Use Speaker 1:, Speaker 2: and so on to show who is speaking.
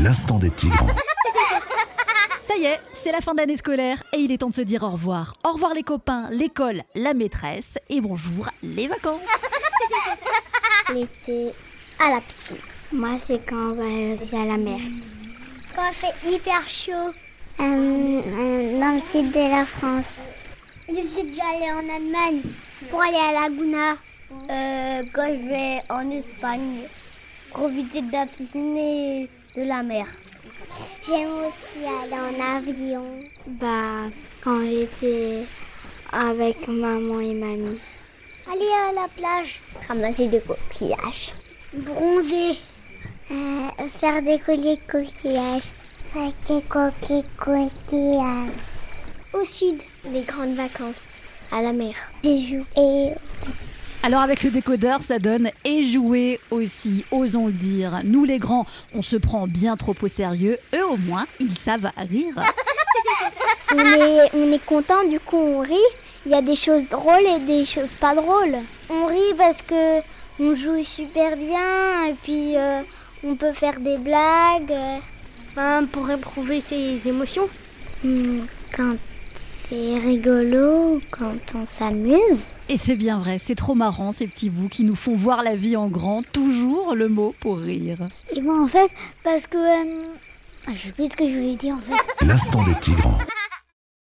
Speaker 1: L'instant des petits grands.
Speaker 2: Ça y est, c'est la fin d'année scolaire et il est temps de se dire au revoir. Au revoir les copains, l'école, la maîtresse et bonjour les vacances.
Speaker 3: L'été à la piscine. Moi, c'est quand on va aussi à la mer. Quand il fait hyper chaud. Dans le sud de la France. Je suis déjà allée en Allemagne pour aller à Laguna. Quand je vais en Espagne, profiter de la piscine et de la mer. J'aime aussi aller en avion. Quand j'étais avec maman et mamie. Aller à la plage, ramasser des coquillages. Bronzer, faire des colliers de coquillages. Faire des coquillages. Au sud, les grandes vacances, à la mer. Des jouets.
Speaker 2: Alors avec le décodeur, ça donne et jouer aussi, osons le dire. Nous les grands, on se prend bien trop au sérieux. Eux au moins, ils savent rire.
Speaker 3: On est content, du coup on rit. Il y a des choses drôles et des choses pas drôles. On rit parce que on joue super bien et puis on peut faire des blagues. Pour éprouver ses émotions. Quand c'est rigolo, quand on s'amuse.
Speaker 2: Et c'est bien vrai, c'est trop marrant ces petits bouts qui nous font voir la vie en grand. Toujours le mot pour rire.
Speaker 3: Et moi en fait, parce que... je sais plus ce que je voulais dire en fait.
Speaker 1: L'instant des petits grands.